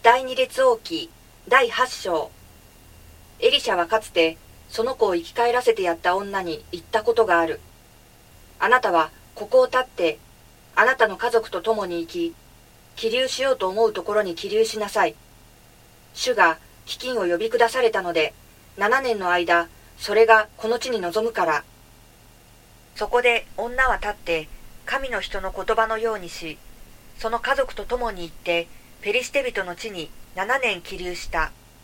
第二列王記第8章。エリシャはかつてその子を生き返らせてやった女に言ったことがある。あなたはここを立ってあなたの家族と共に行き、起立しようと思うところに起立しなさい。主が飢饉を呼び下されたので、7年の間それがこの地に臨むから。そこで女は立って神の人の言葉のようにし、その家族と共に行ってペリシテ人の地に7年起立した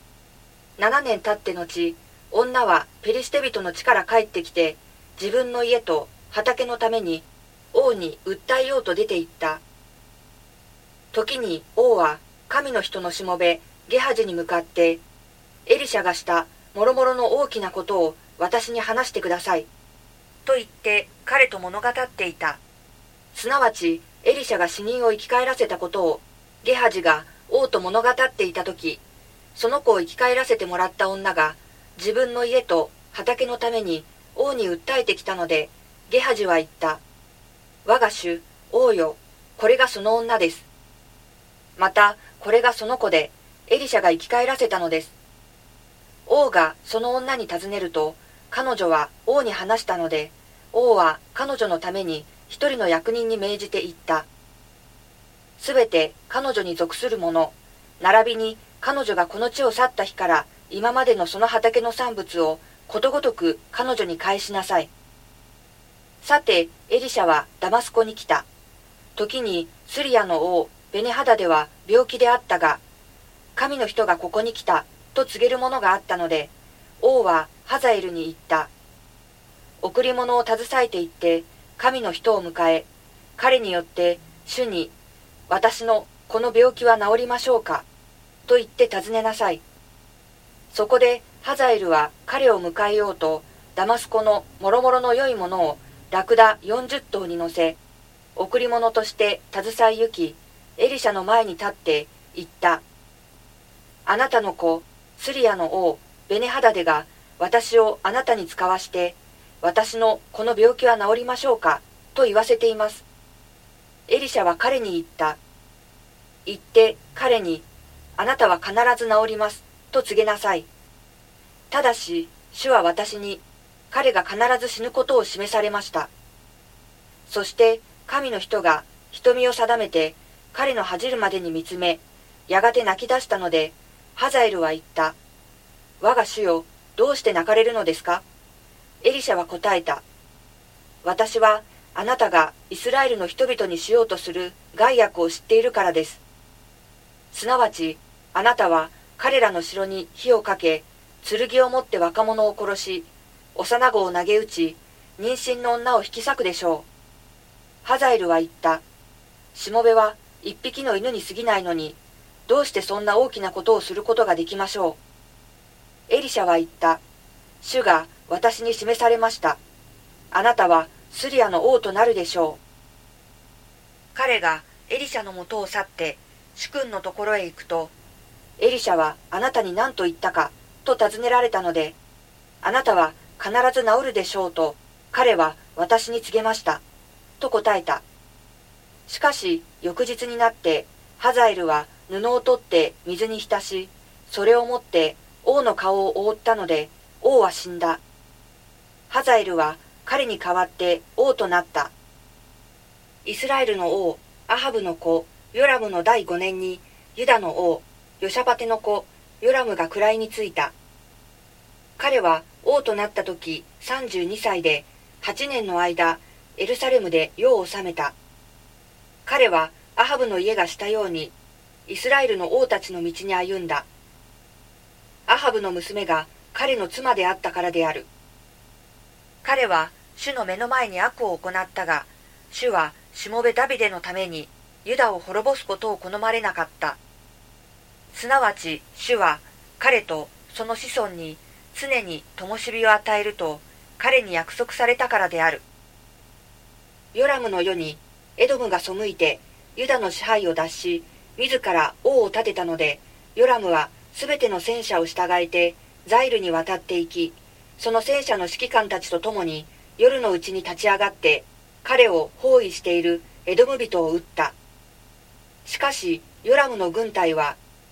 。7年経って後、女はペリシテ人の地から帰ってきて、自分の家と畑のために王に訴えようと出て行った。時に王は神の人のしもべゲハジに向かって、エリシャがしたもろもろの大きなことを私に話してください。と言って彼と物語っていた。すなわちエリシャが死人を生き返らせたことをゲハジが王と物語っていたとき、その子を生き返らせてもらった女が自分の家と畑のために王に訴えてきたので、ゲハジは言った。我が主、王よ、これがその女です。また、これがその子で、エリシャが生き返らせたのです。王がその女に尋ねると、彼女は王に話したので、王は彼女のために一人の役人に命じて言った。すべて彼女に属するもの、並びに彼女がこの地を去った日から今までのその畑の産物をことごとく彼女に返しなさい。さて、エリシャはダマスコに来た。時にスリアの王ベネハダデは病気であったが、神の人がここに来たと告げるものがあったので、王はハザエルに言った。贈り物を携えて行って神の人を迎え、彼によって主に、私のこの病気は治りましょうかと言って尋ねなさい。そこでハザエルは彼を迎えようと、ダマスコのもろもろの良いものをラクダ40頭に乗せ、贈り物として携え行き、エリシャの前に立って言った。あなたの子、スリアの王、ベネハダデが私をあなたに使わして、私のこの病気は治りましょうかと言わせています。エリシャは彼に言った。言って彼に、あなたは必ず治りますと告げなさい。ただし、主は私に、彼が必ず死ぬことを示されました。そして神の人が瞳を定めて彼の恥じるまでに見つめ、やがて泣き出したので、ハザエルは言った。我が主よ、どうして泣かれるのですか？エリシャは答えた。私はあなたがイスラエルの人々にしようとする害悪を知っているからです。すなわち、あなたは彼らの城に火をかけ、剣を持って若者を殺し、幼子を投げ打ち、妊娠の女を引き裂くでしょう。ハザエルは言った。しもべは一匹の犬に過ぎないのに、どうしてそんな大きなことをすることができましょう。エリシャは言った。主が私に示されました。あなたはスリアの王となるでしょう。彼がエリシャのもとを去って主君のところへ行くと、エリシャはあなたに何と言ったかと尋ねられたので、あなたは必ず治るでしょうと彼は私に告げましたと答えた。しかし翌日になってハザエルは布を取って水に浸し、それを持って王の顔を覆ったので王は死んだ。ハザエルは彼に代わって王となった。イスラエルの王アハブの子ヨラムの第5年にユダの王ヨシャパテの子ヨラムが位についた。彼は王となった時32歳で8年の間エルサレムで世を治めた。彼はアハブの家がしたようにイスラエルの王たちの道に歩んだ。アハブの娘が彼の妻であったからである。彼は主の目の前に悪を行ったが、主はしもべダビデのためにユダを滅ぼすことを好まれなかった。すなわち主は彼とその子孫に常に灯火を与えると彼に約束されたからである。ヨラムの世にエドムが背いてユダの支配を脱し、自ら王を立てたので、ヨラムはすべての戦車を従えてザイルに渡っていき、その戦車の指揮官たちと共に夜のうちに立ち上がって彼を包囲しているエドム人を撃った。しかしヨラムの軍隊は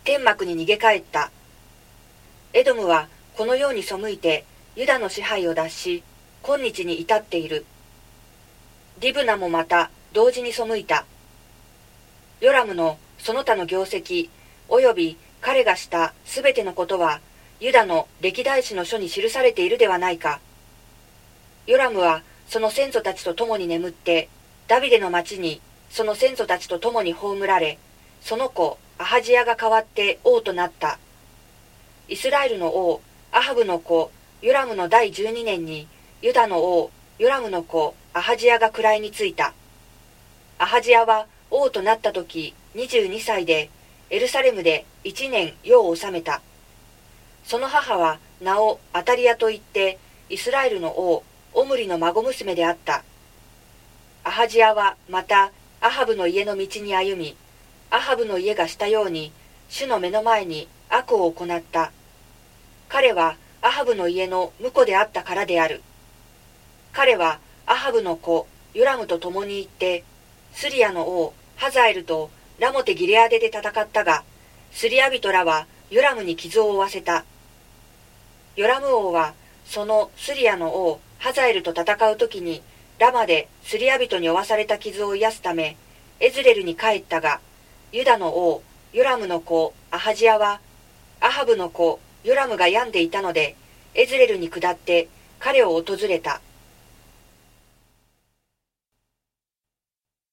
天幕に逃げ帰った。エドムはこのように背いてユダの支配を脱し、今日に至っている。リブナもまた同時に背いた。ヨラムのその他の業績、および彼がしたすべてのことは、ユダの歴代史の書に記されているではないか。ヨラムはその先祖たちと共に眠って、ダビデの町にその先祖たちと共に葬られ、その子アハジヤが代わって王となった。イスラエルの王アハブの子ヨラムの第12年に、ユダの王ヨラムの子アハジヤが位についた。アハジヤは王となった時22歳で、エルサレムで1年世を治めた。その母は名をアタリアといって、イスラエルの王オムリの孫娘であった。アハジヤはまたアハブの家の道に歩み、アハブの家がしたように主の目の前に悪を行った。彼はアハブの家の婿であったからである。彼はアハブの子ヨラムと共に行って、スリアの王ハザエルとラモテギレアデで戦ったが、スリア人らはヨラムに傷を負わせた。ヨラム王はそのスリアの王ハザエルと戦う時に、ラマでスリア人に負わされた傷を癒すため、エズレルに帰ったが、ユダの王ヨラムの子アハジヤは、アハブの子ヨラムが病んでいたので、エズレルに下って彼を訪れた。